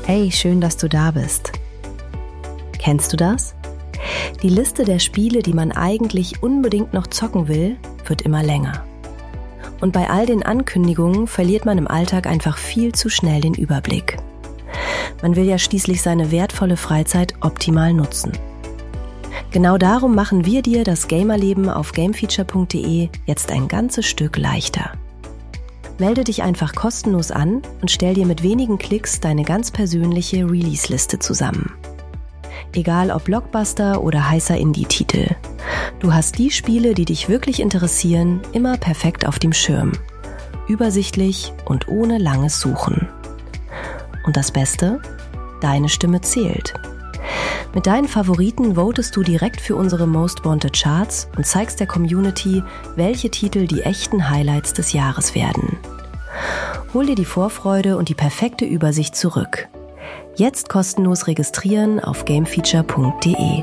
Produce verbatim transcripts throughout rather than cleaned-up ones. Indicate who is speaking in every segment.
Speaker 1: Hey, schön, dass du da bist. Kennst du das? Die Liste der Spiele, die man eigentlich unbedingt noch zocken will, wird immer länger. Und bei all den Ankündigungen verliert man im Alltag einfach viel zu schnell den Überblick. Man will ja schließlich seine wertvolle Freizeit optimal nutzen. Genau darum machen wir dir das Gamerleben auf gamefeature punkt de jetzt ein ganzes Stück leichter. Melde dich einfach kostenlos an und stell dir mit wenigen Klicks deine ganz persönliche Release-Liste zusammen. Egal ob Blockbuster oder heißer Indie-Titel. Du hast die Spiele, die dich wirklich interessieren, immer perfekt auf dem Schirm. Übersichtlich und ohne langes Suchen. Und das Beste? Deine Stimme zählt. Mit deinen Favoriten votest du direkt für unsere Most Wanted Charts und zeigst der Community, welche Titel die echten Highlights des Jahres werden. Hol dir die Vorfreude und die perfekte Übersicht zurück. Jetzt kostenlos registrieren auf gamefeature punkt de.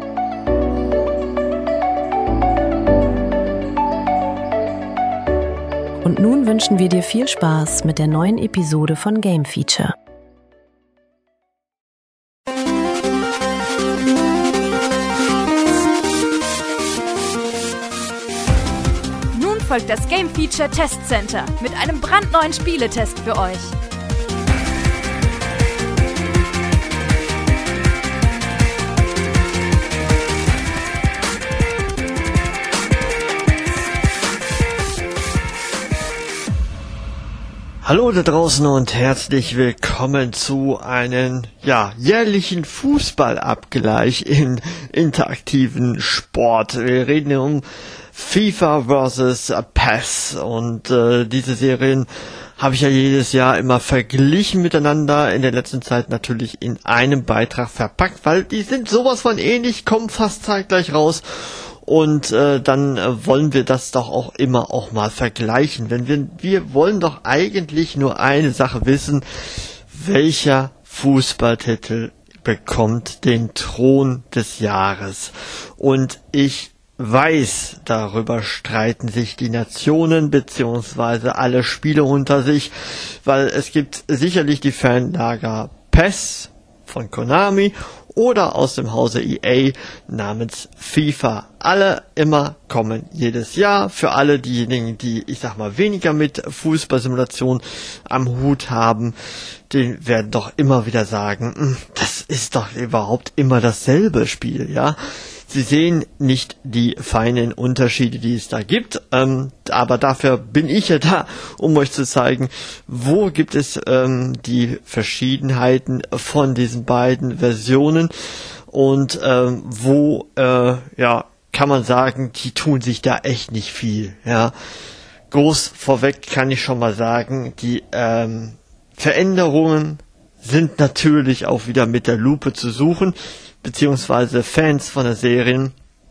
Speaker 1: Und nun wünschen wir dir viel Spaß mit der neuen Episode von Game Feature.
Speaker 2: Folgt das Game Feature Test Center mit einem brandneuen Spieletest für euch.
Speaker 3: Hallo da draußen und herzlich willkommen zu einem ja, jährlichen Fußballabgleich in interaktiven Sport. Wir reden hier um FIFA versus. P E S und äh, diese Serien habe ich ja jedes Jahr immer verglichen miteinander, in der letzten Zeit natürlich in einem Beitrag verpackt, weil die sind sowas von ähnlich, kommen fast zeitgleich raus und äh, dann äh, wollen wir das doch auch immer auch mal vergleichen, denn wir, wir wollen doch eigentlich nur eine Sache wissen: Welcher Fußballtitel bekommt den Thron des Jahres? Und ich weiß, darüber streiten sich die Nationen beziehungsweise alle Spiele unter sich, weil es gibt sicherlich die Fanlager P E S von Konami oder aus dem Hause E A namens FIFA. Alle immer kommen jedes Jahr. Für alle diejenigen, die, ich sag mal, weniger mit Fußballsimulation am Hut haben, die werden doch immer wieder sagen, das ist doch überhaupt immer dasselbe Spiel, ja. Sie sehen nicht die feinen Unterschiede, die es da gibt, ähm, aber dafür bin ich ja da, um euch zu zeigen, wo gibt es ähm, die Verschiedenheiten von diesen beiden Versionen und ähm, wo äh, ja kann man sagen, die tun sich da echt nicht viel. Ja, groß vorweg kann ich schon mal sagen, die ähm, Veränderungen sind natürlich auch wieder mit der Lupe zu suchen, beziehungsweise Fans von der Serien,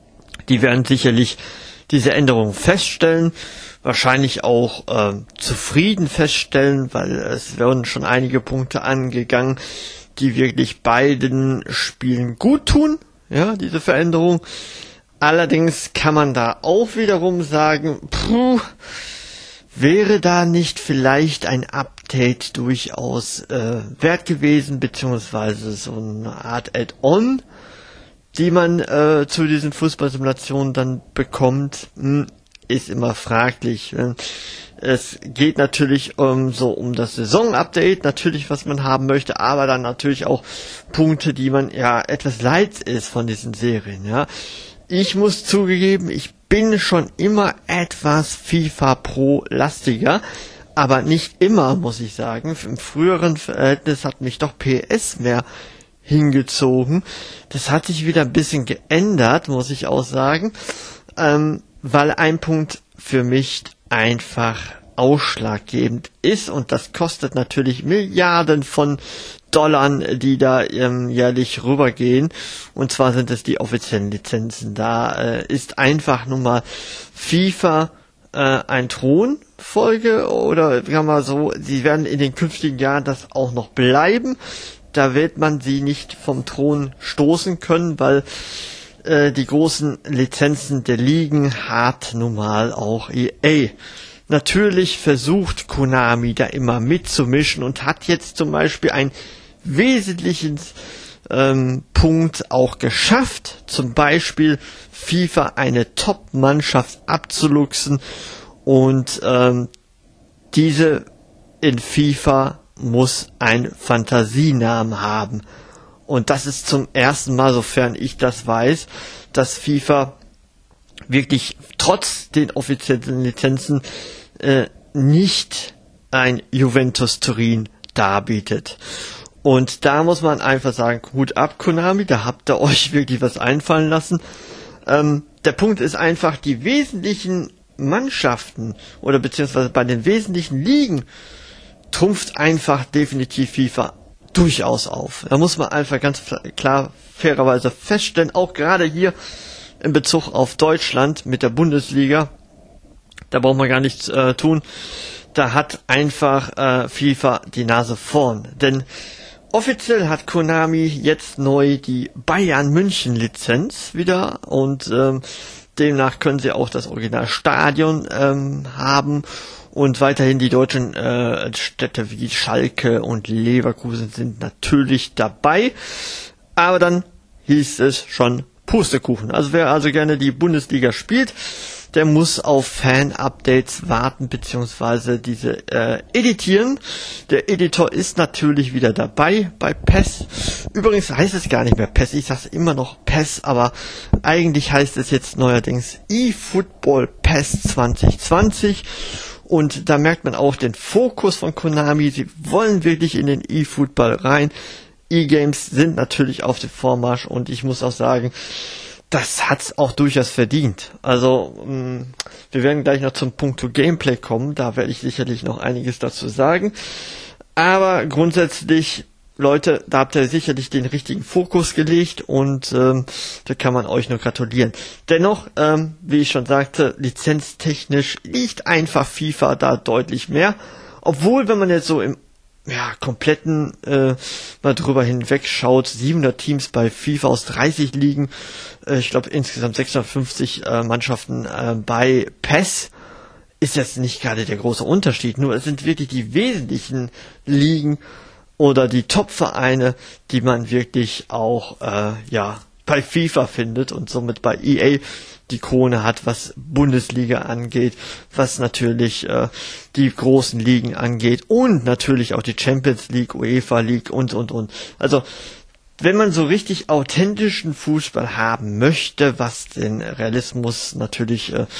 Speaker 3: die werden sicherlich diese Änderungen feststellen, wahrscheinlich auch äh, zufrieden feststellen, weil es werden schon einige Punkte angegangen, die wirklich beiden Spielen gut tun, ja, diese Veränderung. Allerdings kann man da auch wiederum sagen, puh, wäre da nicht vielleicht ein Update durchaus äh, wert gewesen, beziehungsweise so eine Art Add-on, die man äh, zu diesen Fußballsimulationen dann bekommt, hm, ist immer fraglich. Es geht natürlich um so um das Saison-Update, natürlich was man haben möchte, aber dann natürlich auch Punkte, die man ja etwas leid ist von diesen Serien. Ja, ich muss zugeben, ich bin schon immer etwas FIFA Pro-lastiger, aber nicht immer, muss ich sagen. Im früheren Verhältnis hat mich doch P S mehr hingezogen. Das hat sich wieder ein bisschen geändert, muss ich auch sagen, ähm, weil ein Punkt für mich einfach ausschlaggebend ist und das kostet natürlich Milliarden von Dollar, die da ähm, jährlich rübergehen, und zwar sind es die offiziellen Lizenzen. Da äh, ist einfach nun mal FIFA äh, ein Thronfolge, oder kann man so, sie werden in den künftigen Jahren das auch noch bleiben. Da wird man sie nicht vom Thron stoßen können, weil äh, die großen Lizenzen der Ligen hat nun mal auch E A. Natürlich versucht Konami da immer mitzumischen und hat jetzt zum Beispiel ein wesentlichen ähm, Punkt auch geschafft. Zum Beispiel FIFA eine Top-Mannschaft abzuluxen und ähm, diese in FIFA muss einen Fantasienamen haben. Und das ist zum ersten Mal, sofern ich das weiß, dass FIFA wirklich trotz den offiziellen Lizenzen äh, nicht ein Juventus Turin darbietet. Und da muss man einfach sagen, Hut ab, Konami, da habt ihr euch wirklich was einfallen lassen. Ähm, der Punkt ist einfach, die wesentlichen Mannschaften oder beziehungsweise bei den wesentlichen Ligen trumpft einfach definitiv FIFA durchaus auf. Da muss man einfach ganz klar fairerweise feststellen, auch gerade hier in Bezug auf Deutschland mit der Bundesliga, da braucht man gar nichts äh, tun, da hat einfach äh, FIFA die Nase vorn. Denn offiziell hat Konami jetzt neu die Bayern München Lizenz wieder und ähm, demnach können sie auch das Originalstadion ähm, haben und weiterhin die deutschen äh, Städte wie Schalke und Leverkusen sind natürlich dabei. Aber dann hieß es schon Pustekuchen. Also wer also gerne die Bundesliga spielt, der muss auf Fan-Updates warten bzw. diese äh, editieren. Der Editor ist natürlich wieder dabei bei P E S. Übrigens heißt es gar nicht mehr P E S, ich sage immer noch P E S, aber eigentlich heißt es jetzt neuerdings eFootball P E S zwanzig zwanzig. Und da merkt man auch den Fokus von Konami. Sie wollen wirklich in den eFootball rein. E-Games sind natürlich auf dem Vormarsch und ich muss auch sagen, das hat's auch durchaus verdient. Also, mh, wir werden gleich noch zum Punkt Gameplay kommen, da werde ich sicherlich noch einiges dazu sagen. Aber grundsätzlich, Leute, da habt ihr sicherlich den richtigen Fokus gelegt und ähm, da kann man euch nur gratulieren. Dennoch, ähm, wie ich schon sagte, lizenztechnisch liegt einfach FIFA da deutlich mehr. Obwohl, wenn man jetzt so im ja, kompletten äh, mal drüber hinweg schaut, siebenhundert Teams bei FIFA aus dreißig Ligen, äh, ich glaube insgesamt sechshundertfünfzig äh, Mannschaften äh, bei P E S, ist jetzt nicht gerade der große Unterschied, nur es sind wirklich die wesentlichen Ligen oder die Top-Vereine, die man wirklich auch äh, ja bei FIFA findet und somit bei E A die Krone hat, was Bundesliga angeht, was natürlich äh, die großen Ligen angeht und natürlich auch die Champions League, UEFA League und, und, und. Also, wenn man so richtig authentischen Fußball haben möchte, was den Realismus natürlich äh,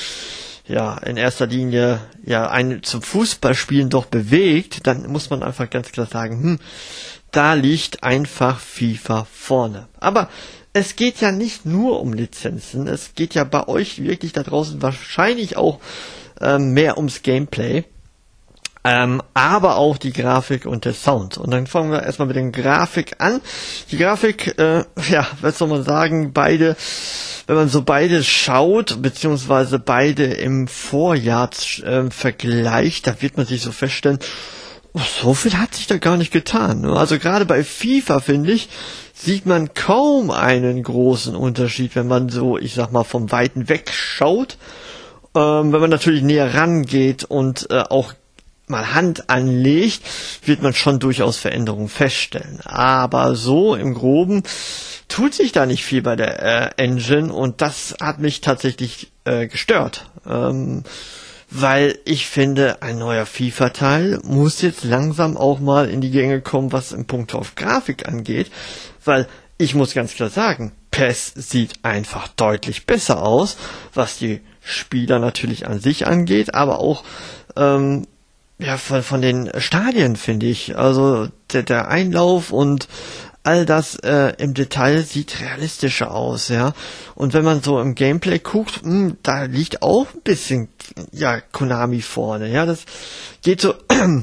Speaker 3: ja in erster Linie ja einen zum Fußballspielen doch bewegt, dann muss man einfach ganz klar sagen, hm, da liegt einfach FIFA vorne. Aber es geht ja nicht nur um Lizenzen, es geht ja bei euch wirklich da draußen wahrscheinlich auch ähm, mehr ums Gameplay, ähm, aber auch die Grafik und der Sound. Und dann fangen wir erstmal mit der Grafik an. Die Grafik, äh, ja, was soll man sagen, beide, wenn man so beide schaut, beziehungsweise beide im Vorjahr äh, vergleicht, da wird man sich so feststellen, so viel hat sich da gar nicht getan. Also gerade bei FIFA, finde ich, sieht man kaum einen großen Unterschied, wenn man so, ich sag mal, vom Weiten weg schaut. Ähm, wenn man natürlich näher rangeht und äh, auch mal Hand anlegt, wird man schon durchaus Veränderungen feststellen. Aber so im Groben tut sich da nicht viel bei der äh, Engine und das hat mich tatsächlich äh, gestört. Ähm, Weil ich finde, ein neuer FIFA-Teil muss jetzt langsam auch mal in die Gänge kommen, was im Punkt auf Grafik angeht. Weil ich muss ganz klar sagen, P E S sieht einfach deutlich besser aus, was die Spieler natürlich an sich angeht, aber auch ähm, ja von, von den Stadien, finde ich. Also der, der Einlauf und all das äh, im Detail sieht realistischer aus, ja. Und wenn man so im Gameplay guckt, mh, da liegt auch ein bisschen, ja, Konami vorne, ja. Das geht so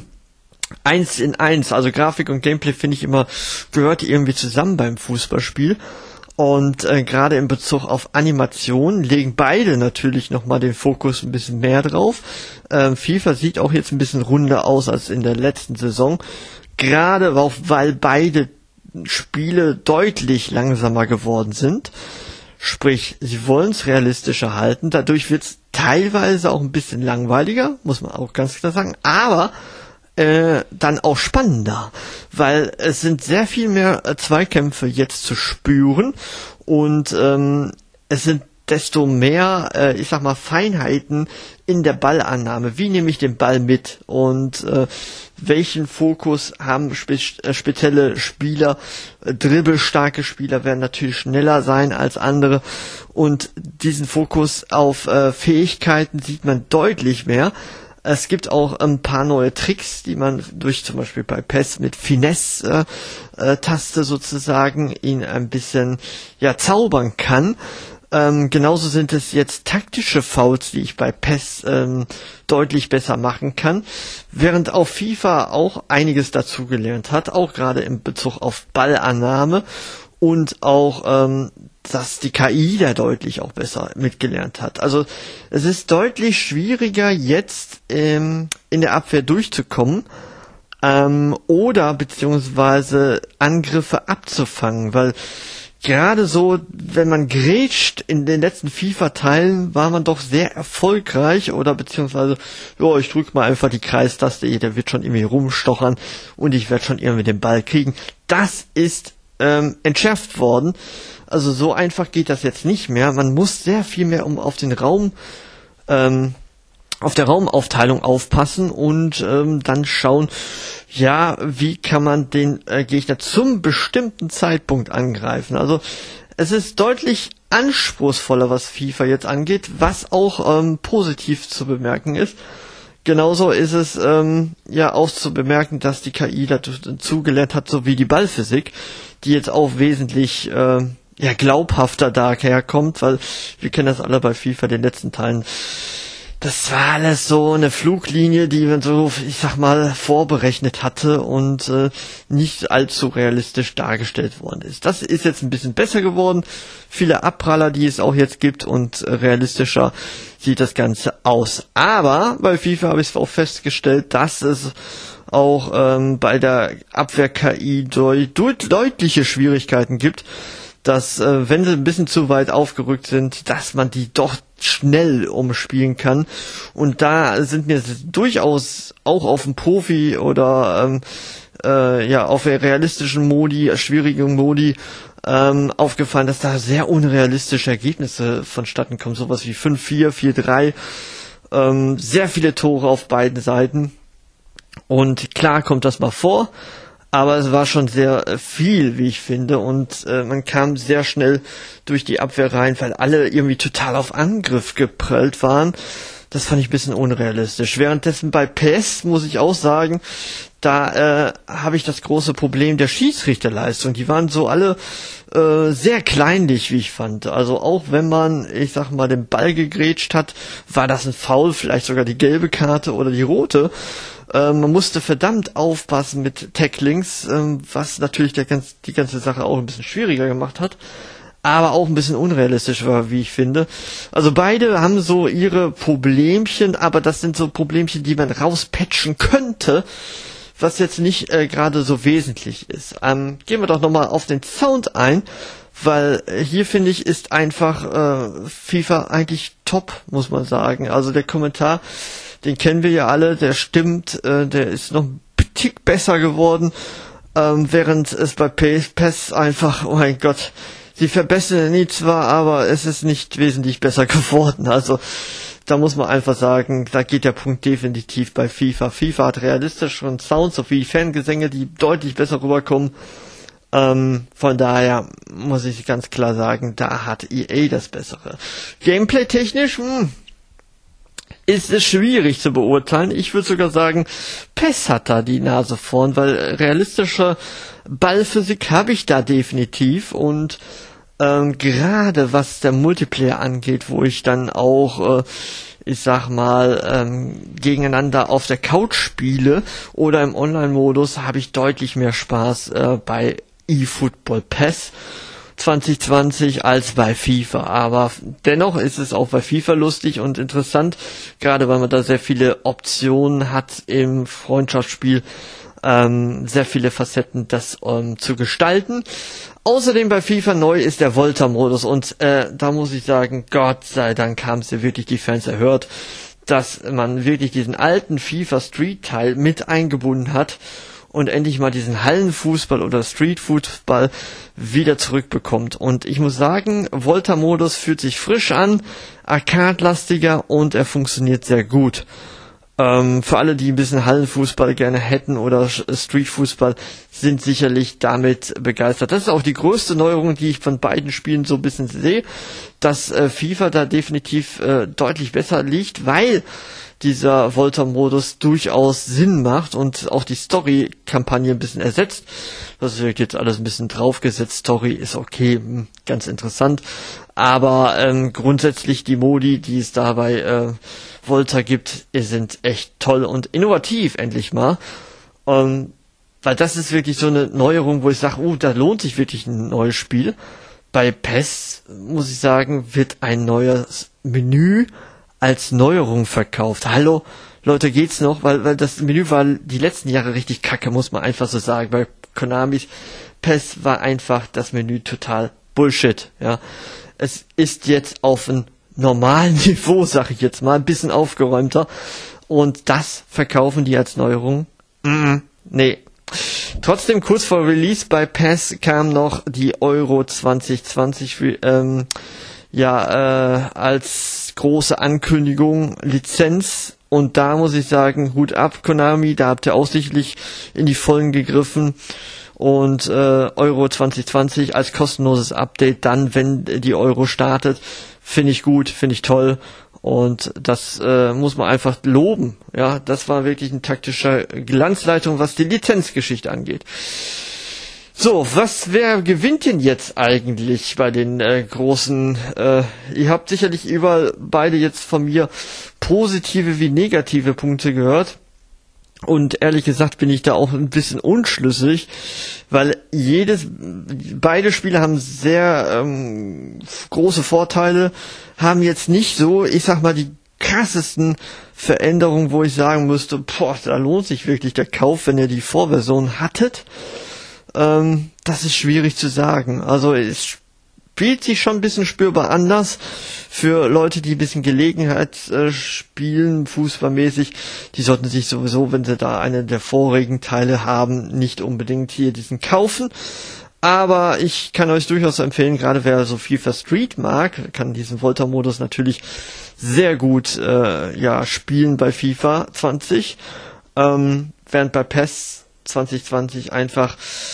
Speaker 3: eins in eins. Also Grafik und Gameplay, finde ich immer, gehört irgendwie zusammen beim Fußballspiel. Und äh, gerade in Bezug auf Animation legen beide natürlich nochmal den Fokus ein bisschen mehr drauf. Ähm, FIFA sieht auch jetzt ein bisschen runder aus als in der letzten Saison. Gerade auch, weil beide Spiele deutlich langsamer geworden sind. Sprich, sie wollen es realistischer halten. Dadurch wird es teilweise auch ein bisschen langweiliger, muss man auch ganz klar sagen. Aber äh, dann auch spannender, weil es sind sehr viel mehr äh, Zweikämpfe jetzt zu spüren und ähm, es sind desto mehr, äh, ich sag mal, Feinheiten in der Ballannahme. Wie nehme ich den Ball mit und äh, welchen Fokus haben spe- äh, spezielle Spieler? Äh, dribbelstarke Spieler werden natürlich schneller sein als andere und diesen Fokus auf äh, Fähigkeiten sieht man deutlich mehr. Es gibt auch ein paar neue Tricks, die man durch zum Beispiel bei P E S mit Finesse-Taste äh, äh, sozusagen ihn ein bisschen ja zaubern kann. Ähm, genauso sind es jetzt taktische Fouls, die ich bei P E S ähm, deutlich besser machen kann, während auf FIFA auch einiges dazugelernt hat, auch gerade in Bezug auf Ballannahme und auch, ähm, dass die K I da deutlich auch besser mitgelernt hat. Also es ist deutlich schwieriger jetzt ähm, in der Abwehr durchzukommen ähm, oder beziehungsweise Angriffe abzufangen, weil gerade so, wenn man grätscht in den letzten FIFA-Teilen, war man doch sehr erfolgreich oder beziehungsweise, ja, ich drücke mal einfach die Kreistaste, der wird schon irgendwie rumstochern und ich werde schon irgendwie den Ball kriegen. Das ist ähm, entschärft worden. Also so einfach geht das jetzt nicht mehr. Man muss sehr viel mehr um auf den Raum, ähm, auf der Raumaufteilung aufpassen und ähm, dann schauen, ja, wie kann man den äh, Gegner zum bestimmten Zeitpunkt angreifen. Also es ist deutlich anspruchsvoller, was FIFA jetzt angeht, was auch ähm, positiv zu bemerken ist. Genauso ist es ähm, ja auch zu bemerken, dass die K I dazu gelernt hat, so wie die Ballphysik, die jetzt auch wesentlich äh, ja glaubhafter daherkommt, weil wir kennen das alle bei FIFA, den letzten Teilen. Das war alles so eine Fluglinie, die man so, ich sag mal, vorberechnet hatte und äh, nicht allzu realistisch dargestellt worden ist. Das ist jetzt ein bisschen besser geworden. Viele Abpraller, die es auch jetzt gibt und äh, realistischer sieht das Ganze aus. Aber bei FIFA habe ich es auch festgestellt, dass es auch ähm, bei der Abwehr-K I deut- deut- deutliche Schwierigkeiten gibt, dass, äh, wenn sie ein bisschen zu weit aufgerückt sind, dass man die doch schnell umspielen kann. Und da sind mir durchaus auch auf dem Profi oder ähm, äh, ja auf realistischen Modi, schwierigen Modi ähm, aufgefallen, dass da sehr unrealistische Ergebnisse vonstatten kommen. Sowas wie fünf vier, vier drei, ähm, sehr viele Tore auf beiden Seiten. Und klar kommt das mal vor, aber es war schon sehr viel, wie ich finde, und äh, man kam sehr schnell durch die Abwehr rein, weil alle irgendwie total auf Angriff geprellt waren. Das fand ich ein bisschen unrealistisch. Währenddessen bei P E S muss ich auch sagen, da äh, habe ich das große Problem der Schiedsrichterleistung. Die waren so alle äh, sehr kleinlich, wie ich fand. Also auch wenn man, ich sag mal, den Ball gegrätscht hat, war das ein Foul, vielleicht sogar die gelbe Karte oder die rote. Ähm, man musste verdammt aufpassen mit Tacklings, ähm, was natürlich der ganz, die ganze Sache auch ein bisschen schwieriger gemacht hat, aber auch ein bisschen unrealistisch war, wie ich finde. Also beide haben so ihre Problemchen, aber das sind so Problemchen, die man rauspatchen könnte, was jetzt nicht äh, gerade so wesentlich ist. Ähm, gehen wir doch nochmal auf den Sound ein, weil äh, hier finde ich ist einfach äh, FIFA eigentlich top, muss man sagen. Also der Kommentar, den kennen wir ja alle, der stimmt, äh, der ist noch ein Tick besser geworden, ähm, während es bei P E S einfach, oh mein Gott, sie verbessern ihn zwar, aber es ist nicht wesentlich besser geworden. Also da muss man einfach sagen, da geht der Punkt definitiv bei FIFA. FIFA hat realistischeren Sound, sowie Fangesänge, die deutlich besser rüberkommen. Ähm, von daher muss ich ganz klar sagen, da hat E A das Bessere. Gameplay-technisch, hm, ist es schwierig zu beurteilen. Ich würde sogar sagen, P E S hat da die Nase vorn, weil realistische Ballphysik habe ich da definitiv und ähm, gerade was der Multiplayer angeht, wo ich dann auch, äh, ich sag mal, ähm, gegeneinander auf der Couch spiele oder im Online-Modus, habe ich deutlich mehr Spaß äh, bei eFootball P E S zwanzig zwanzig als bei FIFA, aber dennoch ist es auch bei FIFA lustig und interessant, gerade weil man da sehr viele Optionen hat im Freundschaftsspiel, ähm, sehr viele Facetten, das ähm, zu gestalten. Außerdem bei FIFA neu ist der Volta-Modus und äh, da muss ich sagen, Gott sei Dank haben sie wirklich die Fans erhört. dass man wirklich diesen alten FIFA Street Teil mit eingebunden hat und endlich mal diesen Hallenfußball oder Streetfußball wieder zurückbekommt. Und ich muss sagen, Volta-Modus fühlt sich frisch an, arcade-lastiger und er funktioniert sehr gut. Ähm, für alle, die ein bisschen Hallenfußball gerne hätten oder Streetfußball, sind sicherlich damit begeistert. Das ist auch die größte Neuerung, die ich von beiden Spielen so ein bisschen sehe, dass äh, FIFA da definitiv äh, deutlich besser liegt, weil dieser Volta-Modus durchaus Sinn macht und auch die Story-Kampagne ein bisschen ersetzt. Das wird jetzt alles ein bisschen draufgesetzt. Story ist okay, ganz interessant. Aber ähm, grundsätzlich die Modi, die es da bei äh, Volta gibt, sind echt toll und innovativ, endlich mal. Ähm, weil das ist wirklich so eine Neuerung, wo ich sage, oh, da lohnt sich wirklich ein neues Spiel. Bei P E S, muss ich sagen, wird ein neues Menü als Neuerung verkauft. Hallo, Leute, geht's noch? Weil, weil das Menü war die letzten Jahre richtig kacke, muss man einfach so sagen. Bei Konamis P E S war einfach das Menü total Bullshit, ja. Es ist jetzt auf ein normalen Niveau, sag ich jetzt mal, ein bisschen aufgeräumter. Und das verkaufen die als Neuerung? Mm, nee. Trotzdem, kurz vor Release bei P E S kam noch die Euro zwanzig zwanzig für, ähm, ja, äh, als große Ankündigung, Lizenz, und da muss ich sagen, Hut ab, Konami, da habt ihr auch sicherlich in die Vollen gegriffen, und äh, Euro zwanzig zwanzig als kostenloses Update, dann, wenn die Euro startet, finde ich gut, finde ich toll, und das äh, muss man einfach loben, ja, das war wirklich ein taktischer Glanzleitung, was die Lizenzgeschichte angeht. So, was, wer gewinnt denn jetzt eigentlich bei den äh, großen, äh, ihr habt sicherlich überall beide jetzt von mir positive wie negative Punkte gehört. Und ehrlich gesagt bin ich da auch ein bisschen unschlüssig, weil jedes, beide Spiele haben sehr ähm, große Vorteile, haben jetzt nicht so, ich sag mal, die krassesten Veränderungen, wo ich sagen müsste, boah, da lohnt sich wirklich der Kauf, wenn ihr die Vorversion hattet. Ähm, das ist schwierig zu sagen. Also es spielt sich schon ein bisschen spürbar anders für Leute, die ein bisschen Gelegenheit äh, spielen, fußballmäßig. Die sollten sich sowieso, wenn sie da einen der vorigen Teile haben, nicht unbedingt hier diesen kaufen. Aber ich kann euch durchaus empfehlen, gerade wer so FIFA Street mag, kann diesen Volta-Modus natürlich sehr gut äh, ja spielen bei FIFA zwanzig. Ähm, während bei P E S zwanzig zwanzig einfach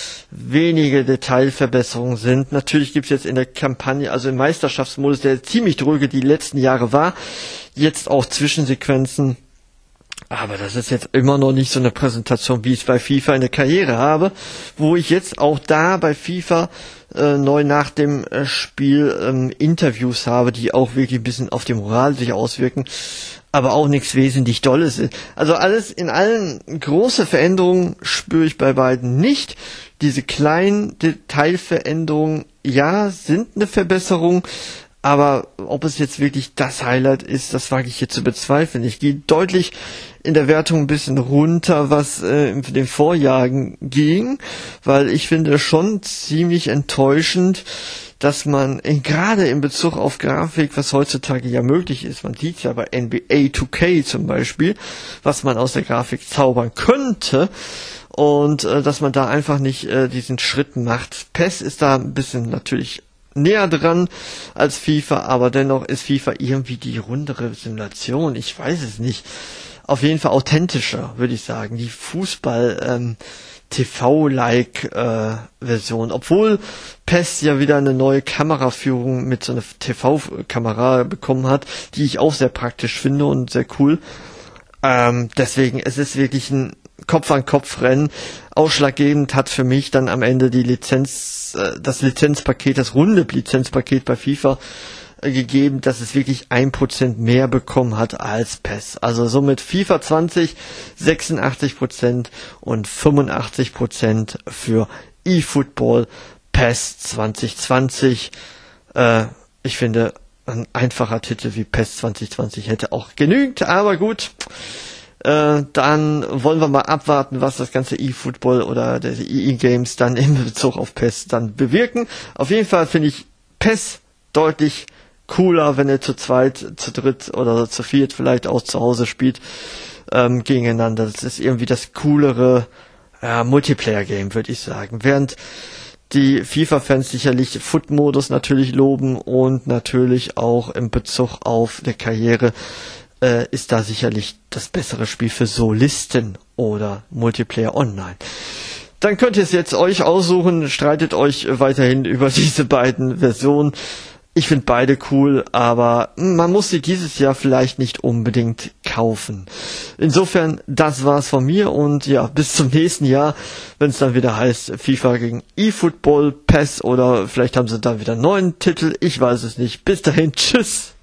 Speaker 3: wenige Detailverbesserungen sind. Natürlich gibt es jetzt in der Kampagne, also im Meisterschaftsmodus, der ziemlich dröge die letzten Jahre war, jetzt auch Zwischensequenzen. Aber das ist jetzt immer noch nicht so eine Präsentation, wie ich es bei FIFA in der Karriere habe, wo ich jetzt auch da bei FIFA äh, neu nach dem äh, Spiel ähm, Interviews habe, die auch wirklich ein bisschen auf die Moral sich auswirken, aber auch nichts wesentlich Dolles ist. Also alles in allen große Veränderungen spüre ich bei beiden nicht. Diese kleinen Detailveränderungen, ja, sind eine Verbesserung, aber ob es jetzt wirklich das Highlight ist, das wage ich hier zu bezweifeln. Ich gehe deutlich in der Wertung ein bisschen runter, was äh, in den Vorjahren ging, weil ich finde schon ziemlich enttäuschend, dass man in, gerade in Bezug auf Grafik, was heutzutage ja möglich ist, man sieht ja bei N B A zwei K zum Beispiel, was man aus der Grafik zaubern könnte, und äh, dass man da einfach nicht äh, diesen Schritt macht. P E S ist da ein bisschen natürlich näher dran als FIFA, aber dennoch ist FIFA irgendwie die rundere Simulation, ich weiß es nicht. Auf jeden Fall authentischer, würde ich sagen. Die Fußball ähm, T V-like äh, Version, obwohl P E S ja wieder eine neue Kameraführung mit so einer T V-Kamera bekommen hat, die ich auch sehr praktisch finde und sehr cool. Ähm, deswegen, es ist wirklich ein Kopf-an-Kopf-Rennen. Ausschlaggebend hat für mich dann am Ende die Lizenz, äh, das Lizenzpaket, das runde Lizenzpaket bei FIFA äh, gegeben, dass es wirklich ein Prozent mehr bekommen hat als P E S. Also somit FIFA zwanzig sechsundachtzig Prozent und fünfundachtzig Prozent für eFootball P E S zwanzig zwanzig. Äh, ich finde, ein einfacher Titel wie P E S zwanzig zwanzig hätte auch genügt, aber gut. Äh, dann wollen wir mal abwarten, was das ganze eFootball oder der E E-Games dann in Bezug auf P E S dann bewirken. Auf jeden Fall finde ich P E S deutlich cooler, wenn ihr zu zweit, zu dritt oder zu viert vielleicht auch zu Hause spielt ähm, gegeneinander. Das ist irgendwie das coolere äh, Multiplayer-Game, würde ich sagen. Während die FIFA-Fans sicherlich Foot-Modus natürlich loben und natürlich auch im Bezug auf der Karriere äh, ist da sicherlich das bessere Spiel für Solisten oder Multiplayer Online. Dann könnt ihr es jetzt euch aussuchen, streitet euch weiterhin über diese beiden Versionen. Ich finde beide cool, aber man muss sie dieses Jahr vielleicht nicht unbedingt kaufen. Insofern, das war's von mir und ja, bis zum nächsten Jahr, wenn es dann wieder heißt FIFA gegen eFootball, P E S oder vielleicht haben sie dann wieder einen neuen Titel, ich weiß es nicht. Bis dahin, tschüss!